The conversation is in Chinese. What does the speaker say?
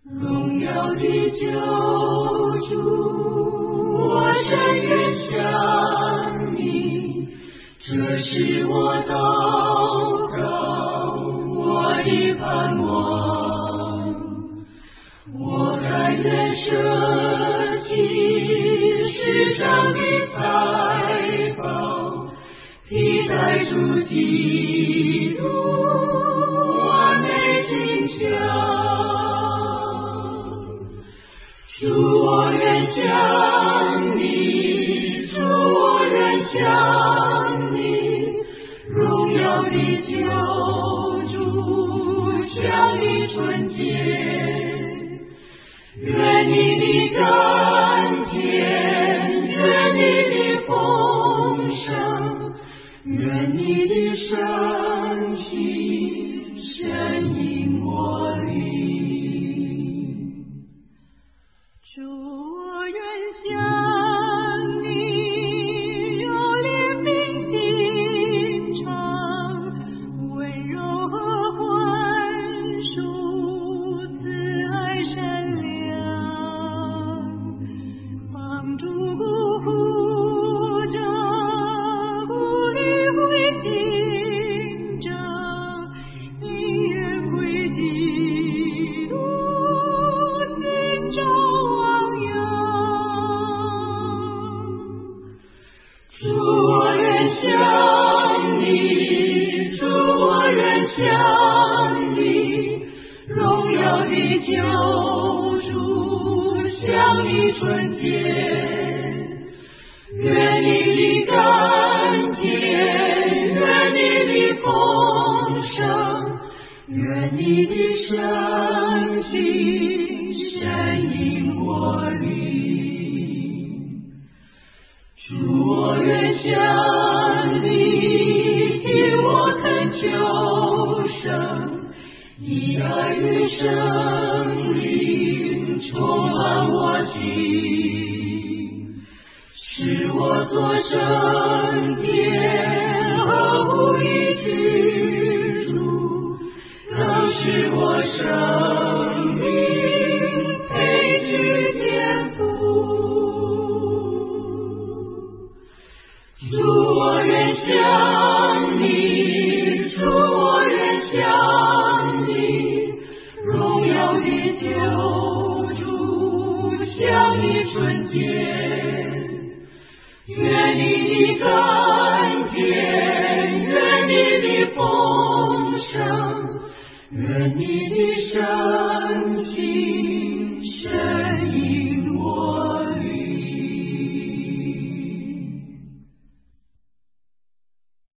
荣耀的救主，我深愿向你，这是我祷告，我的盼望。我甘愿舍弃世上的财宝，替代主基督完美形象。主，我愿向你，主，我愿向你，荣耀的救主，向你纯洁。愿你的甘甜，愿你的丰盛，愿你的生气深引我灵。 主，我愿向你，有怜悯心肠，温柔和宽恕，慈爱善良，帮助孤苦者，鼓励会听者，宁愿归基督心中望仰。 主，我愿向你，主，我愿向你，荣耀的救主，向你纯洁。愿你的甘甜，愿你的丰盛，愿你的生气深引我灵。主，我愿向你，听我恳求声，以爱与生命充满我心，使我做圣殿和无一之主，更使我生命配具天赋。主，我愿向你，主，我愿向你，荣耀的救主，向你纯洁。愿你的甘甜，愿你的丰盛，愿你的生